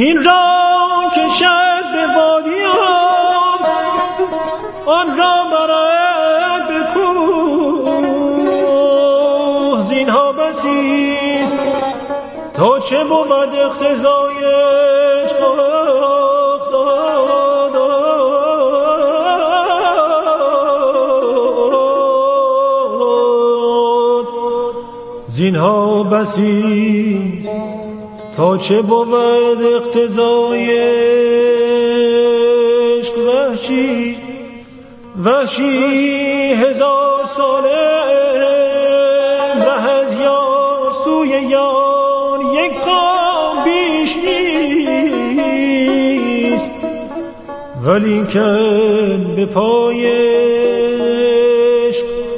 این را کشد به وادیان آن را برد به کوه زینها بسیست تا چه بود اقتضایش زینها بسیست تا چه بود اقتضایش وحشی 1000 ساله ره از یار سوی یار یک قام بیش نیست ولی کن به پایش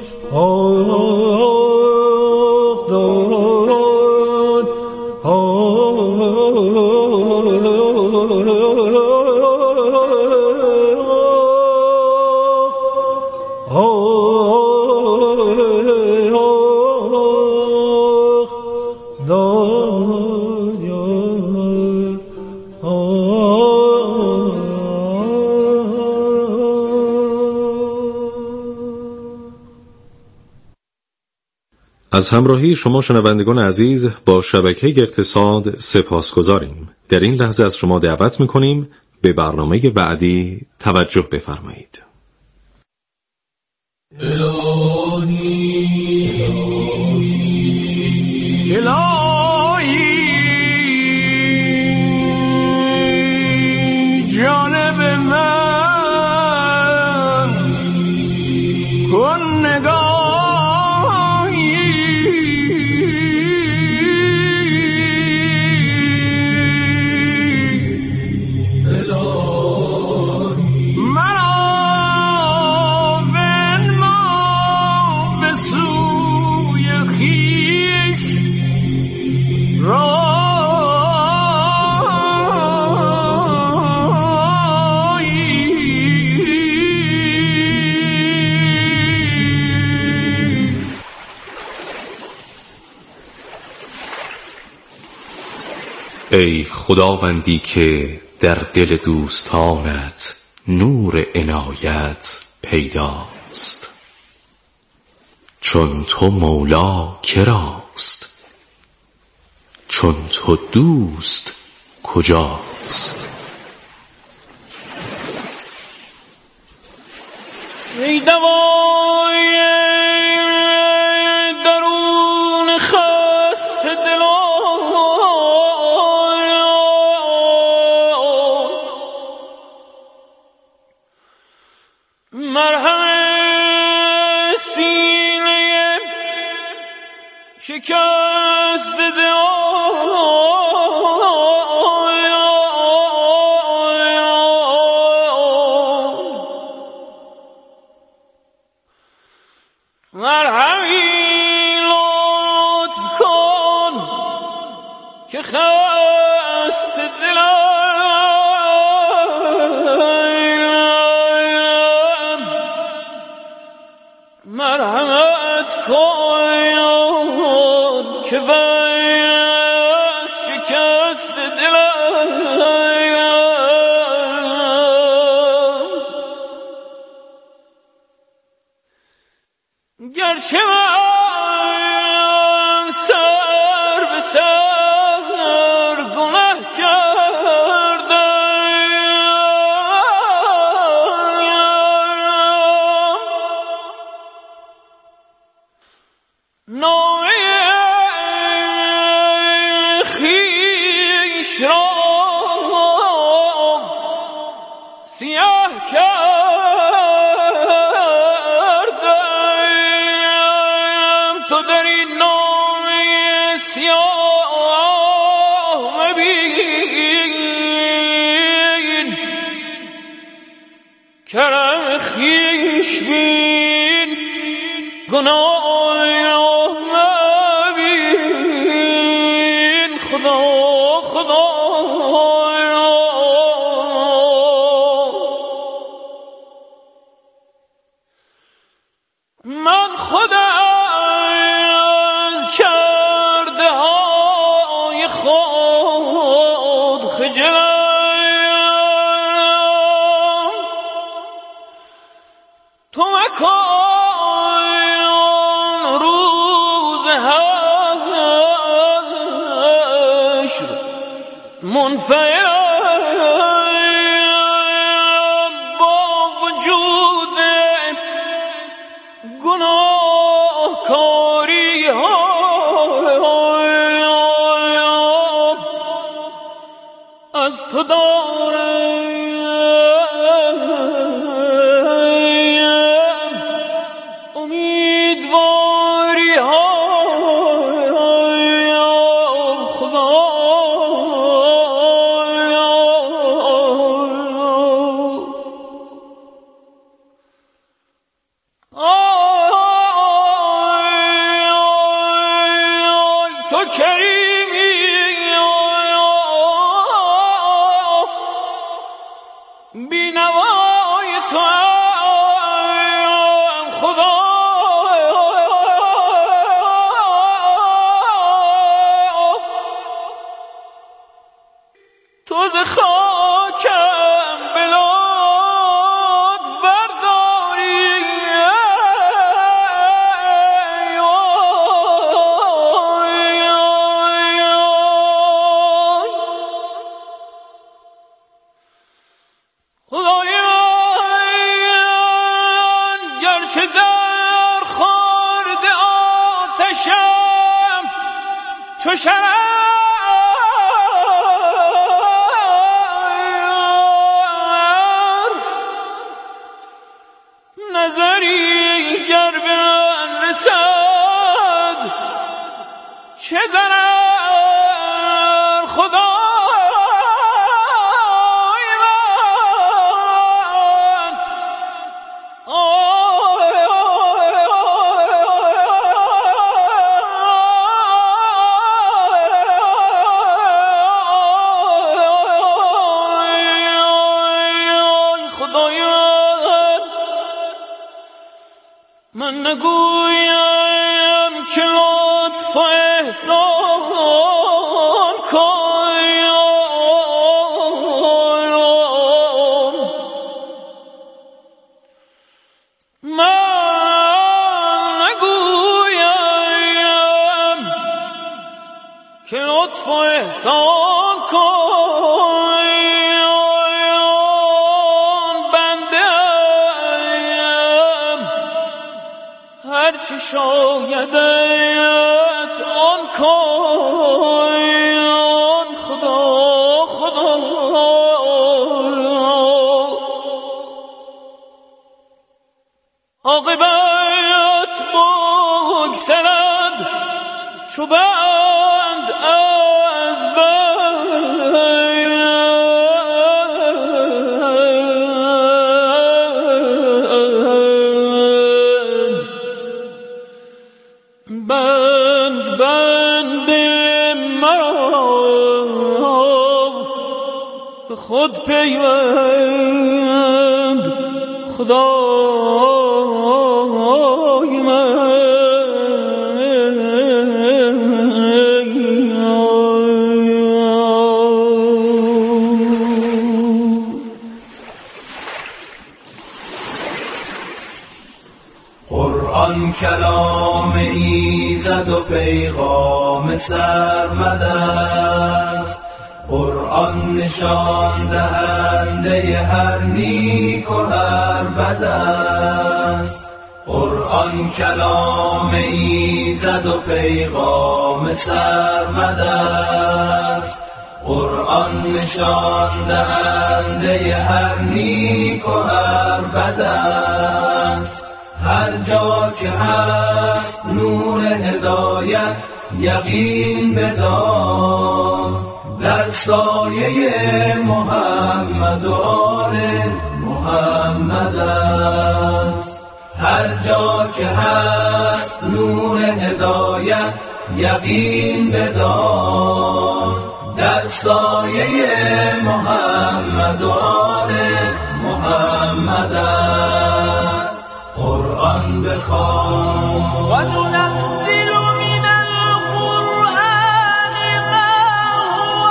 از همراهی شما شنوندگان عزیز با شبکه اقتصاد سپاسگزاریم. در این لحظه از شما دعوت می‌کنیم به برنامه بعدی توجه بفرمایید. الهی جانب من کن نگاه ای خداوندی که در دل دوستانت نور عنایت پیداست، چون تو مولا کراست، چون تو دوست کجاست؟ ای دوای درون خست دلان مرهم سینه شکست دلان مرهمی لطف کن که خست دلم مرحمت کن که بس شکست دلم گرچه من سر به سر گناه کردم نامه خویش را سیاه کردم تو در این نامه سیاه مبین کرم خویش بین گناه مبین خدا من خودم از کرده های خود خجلم تو مکن روز حشر منفعل با وجود گناهکاری از تو دارم امیدواری خدا. تو کریمی بینوای تو هم خدا. تو ز خاکم بلاد برداری خدایان، گرچه در خورد آتشم چو شرر، نظری گر به من رسد چه ضرر خدا. من نگویم که لطف و احسان کن، من نگویم که لطف و احسان کن، هرچی شایدت آن کن خدا. خدا عاقبت بگسلد چو بند از بند مرا به خود پیوند خدای من. قرآن کلام ایزد و پیغام سرمد است، قرآن نشان دهنده هر نیک و هر بد است. قرآن کلام ایزد و پیغام سرمد است، قرآن نشان دهنده هر نیک و هر بد است. هر جا که هست نور هدایت یقین بدار، در سایه محمد و آل محمد است. هر جا که هست نور هدایت یقین بدار، در سایه محمد و آل محمد است. قرآن بخوان و ننزل من القرآن ما هو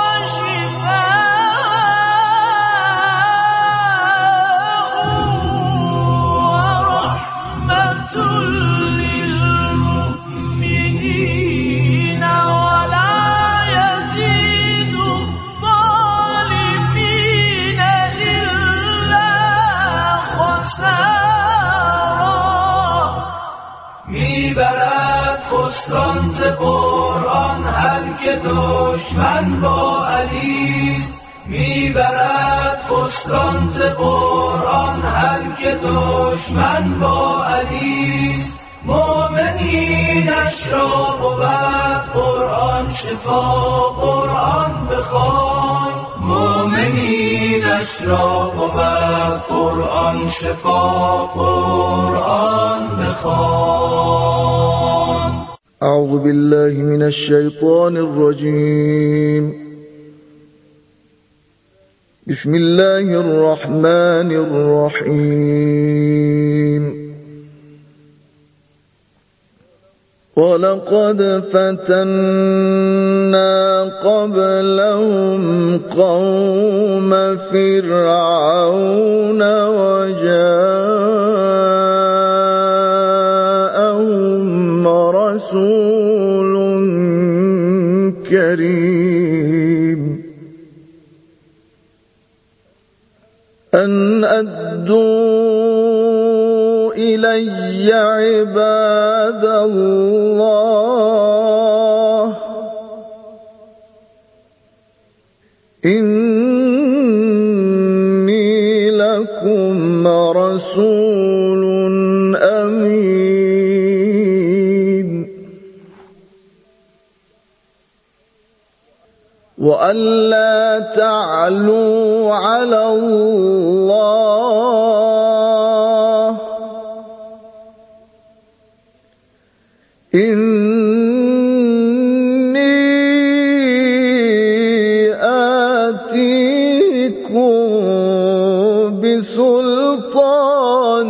شفاء و خسران ز قرآن هر که دشمن با علی میبرد خسران ز قرآن هر که دشمن با علی مؤمنینش را بود قرآن شفا قرآن بخوان مؤمنینش را بود قرآن شفا قرآن بخوان. اعوذ بالله من الشیطان الرجیم. بسم الله الرحمن الرحیم. ولقد فتنا قبلهم قوم فرعون وجاءهم رسول كريم أن أدوا إلي عباد الله إني لكم رسول أمين وألا تعلوا على الله إني آتيكم بسلطان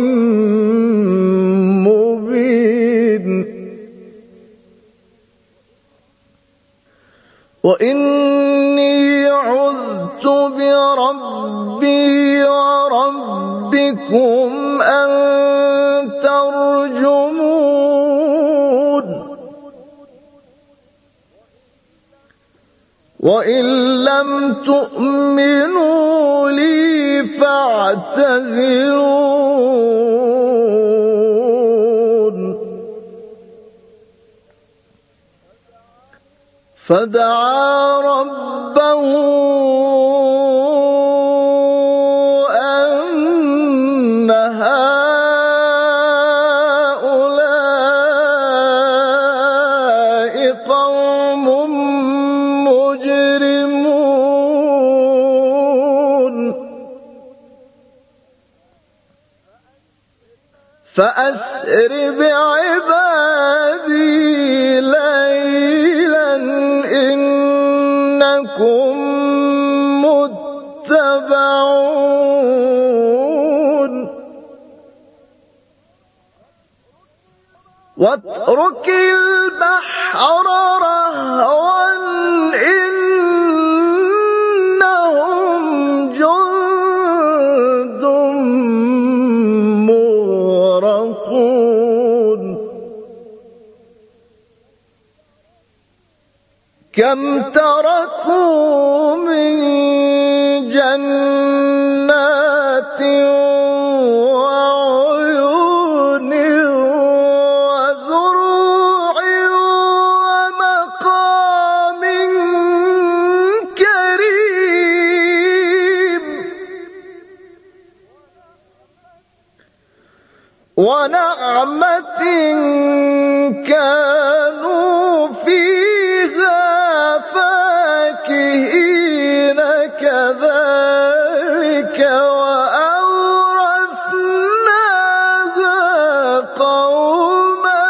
مبين وإني عذت بربي وربكم أن ترجمون وإن لم تؤمنوا لي فاعتزلون. فدعا ربه أن هؤلاء قوم مجرمون فأسر بعبادي ليلا إنكم متبعون واترك البحر رهوا إنهم جند مغرقون كم تركوا من جنات وعيون وزروع ومقام كريم ونعمة كانوا فيها فاكهين كذلك وأورثناها قوما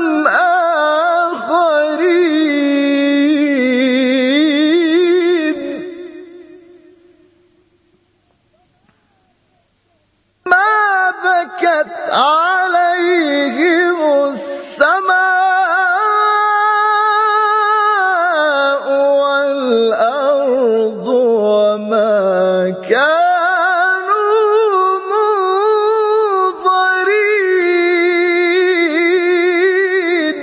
آخرين ما بكت عليهم السماء والأرض وما كانوا منظرين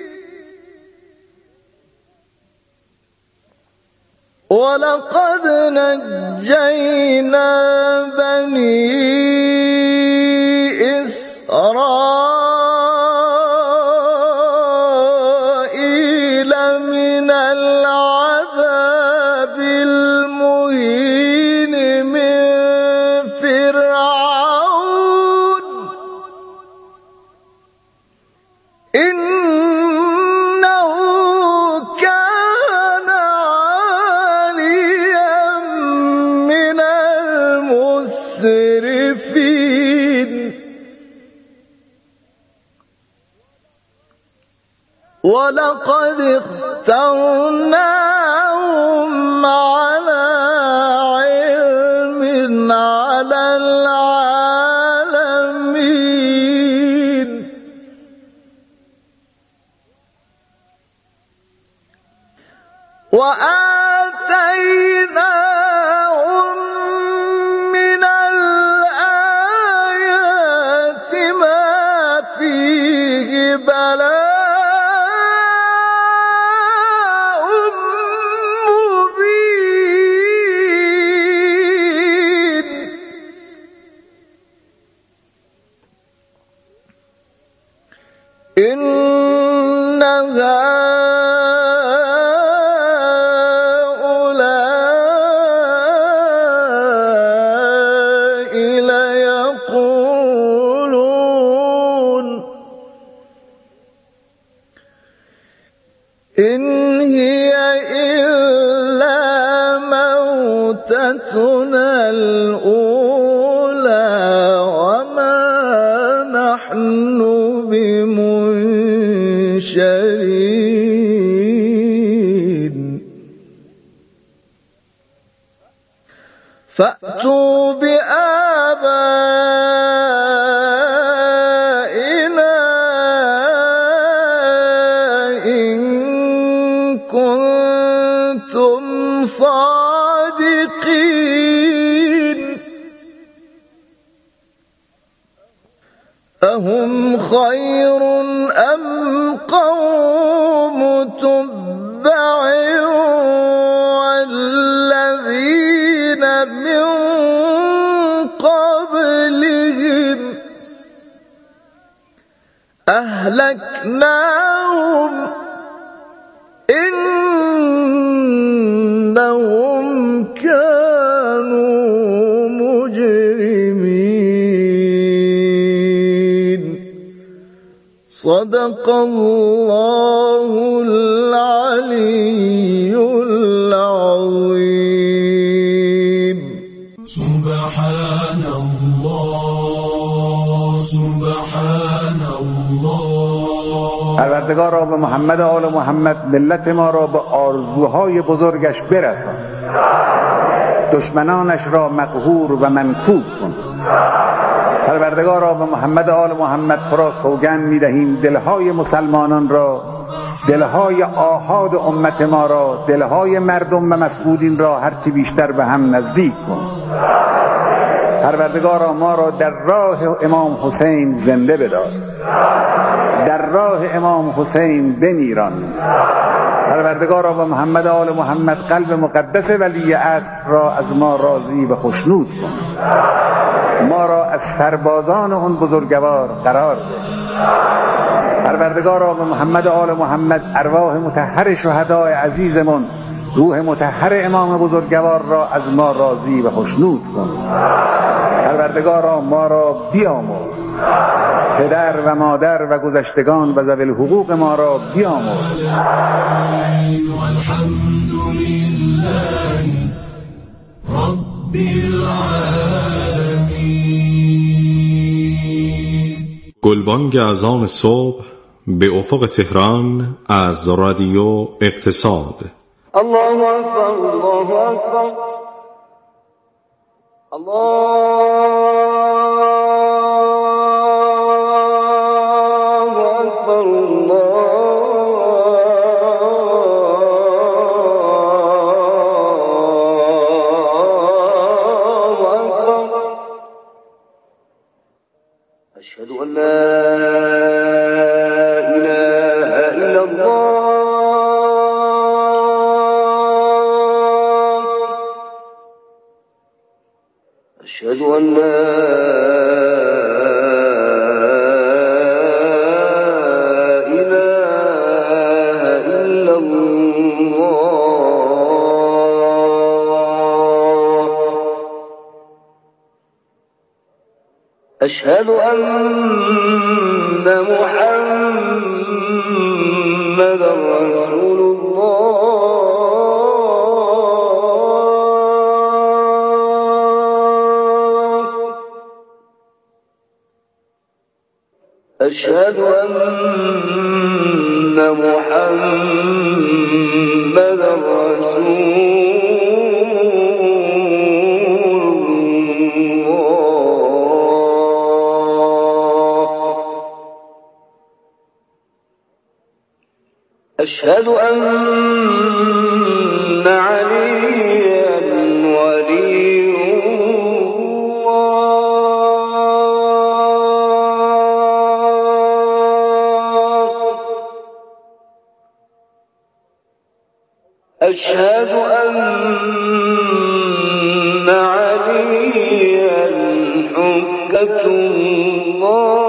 ولقد نجينا بني إسرائيل إنه كان عاليا من المسرفين ولقد اخترناهم على علم على العالمين وآتيناهم من الآيات ما فيه بلاء إن هؤلاء ليقولون إن هي إلا موتتنا الأولى وما نحن بمنشرين فأتوا بآبائنا إن كنتم صادقين أهم خير أم قوم تبع والذين من قبلهم أهلكناهم إنهم كانوا مجرمين صدق الله العلي العظيم سبحان الله سبحان الله. پروردگارا به محمد و آل محمد ملت ما را به آرزوهای بزرگش برسان، دشمنانش را مقهور و منکوب کن. پروردگارا به محمد و آل محمد را سوگند می‌دهیم دلهای مسلمانان را، دلهای آحاد امت ما را، دلهای مردم و مسئولین را هرچی بیشتر به هم نزدیک کن. پروردگارا ما را در راه امام حسین زنده بدار، در راه امام حسین بمیران. پروردگارا به محمد و آل محمد قلب مقدس ولی عصر را از ما راضی و خشنود کن. ما را از سربازان اون بزرگوار قرار ده. پروردگارا به محمد و آل محمد ارواح مطهر شهدای عزیزمون، روح مطهر امام بزرگوار را از ما راضی و خشنود کن. پروردگارا ما را بیامرز، پدر و مادر و گذشتگان و ذوی الحقوق ما را بیامرز. والحمد لله رب العالمین. گلبانگ اذان صبح به افق تهران از رادیو اقتصاد. الله أكبر الله أكبر الله أكبر الله أكبر. أشهد أن لا إله إلا الله. أشهد أن لا إله إلا الله. أشهد أن محمدا أشهد أن محمدا رسول الله. أشهد أن عليا ولي أشهد أن عليا حجة الله.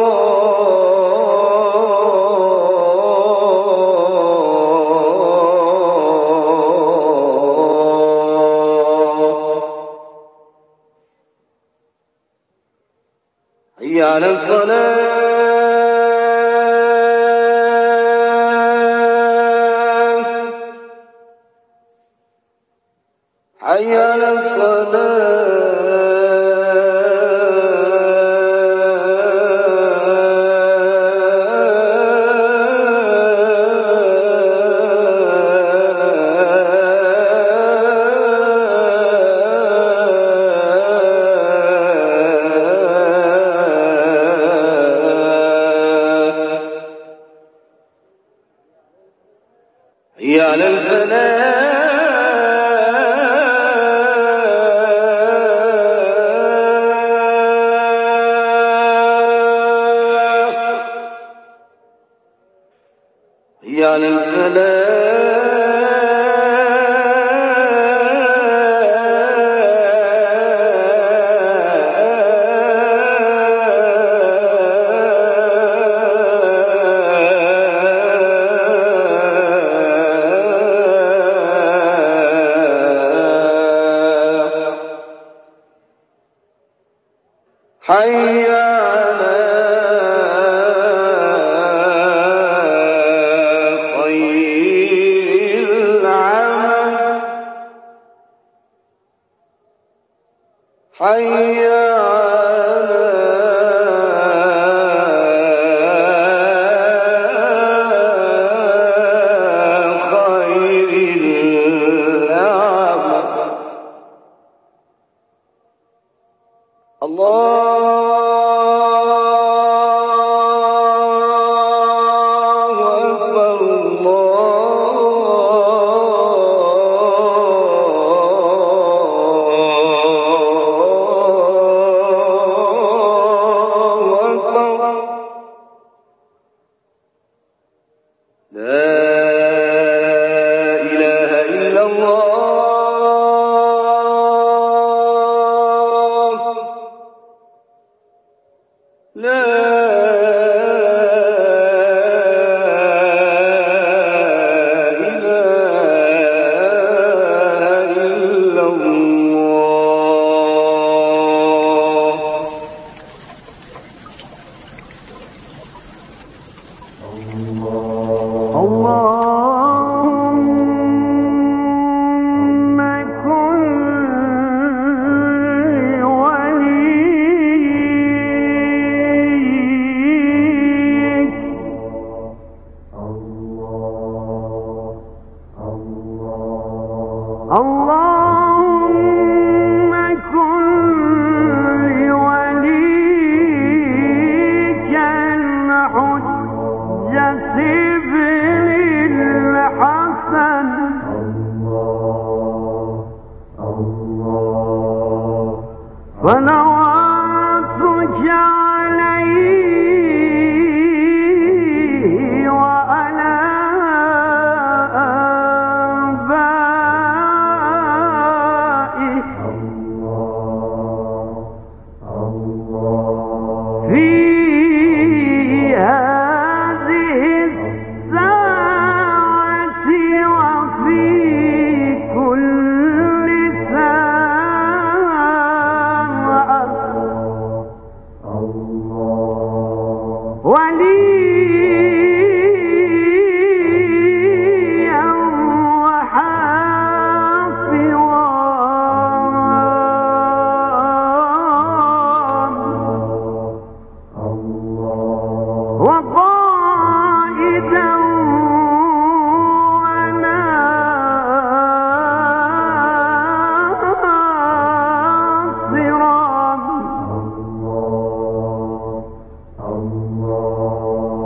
حي على الصلاة. حي على حي على الفلاح. حي على الفلاح. حي على خير العمل. حي على خير العمل. الله أكبر. الله أكبر. لا إله إلا الله. لا إله إلا الله. اللهم كن اللهم كن لوليك الحجة ابن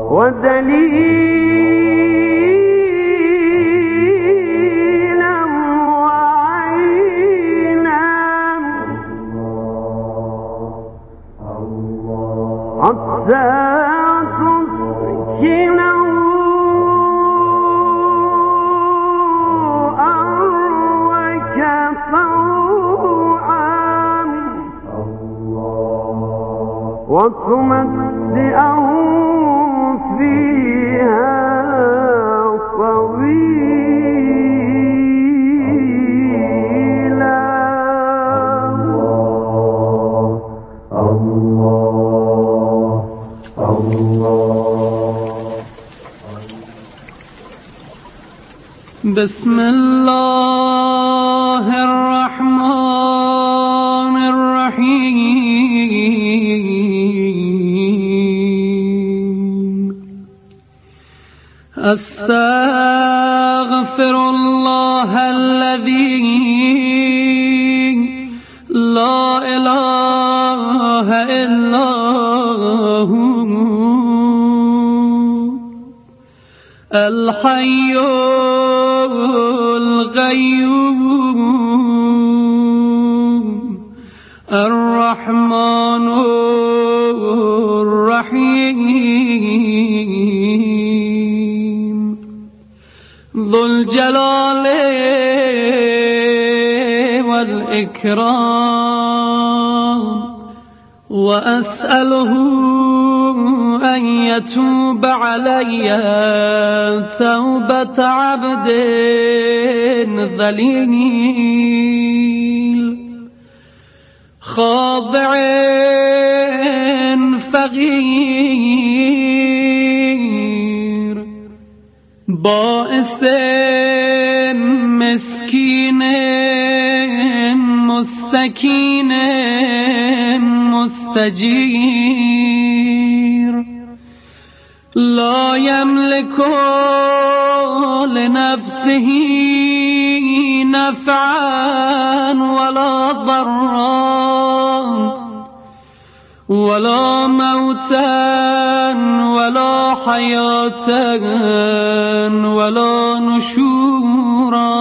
ودليلا وعينا حتى تسكنه أرضك طوعا وتمتعه فيها طويلا. بسم الله الرحمن الرحيم. أستغفر الله الذي لا إله إلا هو الحي القيوم الرحمن الرحيم ذو الجلال والإكرام. وأسأله أن يتوب علي توبة عبد ذليل خاضع فقير بائس مسكين مستكين مستجير لا يملك لنفسه نفعا ولا ضرا ولا موتا ولا حياة ولا نشورا.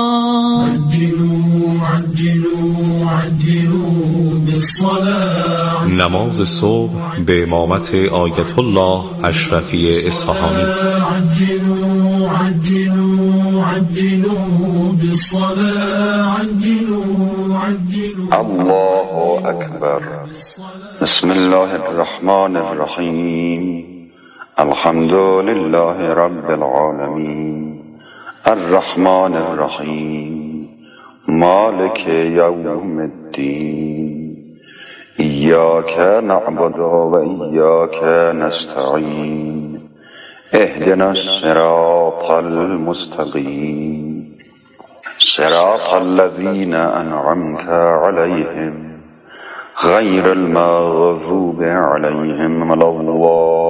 عجلوا بالصلاة. نماز صبح به امامت آیت الله اشرفی اصفهانی. عجلوا بالصلاة. الله أكبر. بسم الله الرحمن الرحيم. الحمد لله رب العالمين الرحمن الرحيم مالك يوم الدين إياك نعبد وإياك نستعين اهدنا الصراط المستقيم صراط الذين أنعمت عليهم غير المغضوب عليهم ولا الضالين.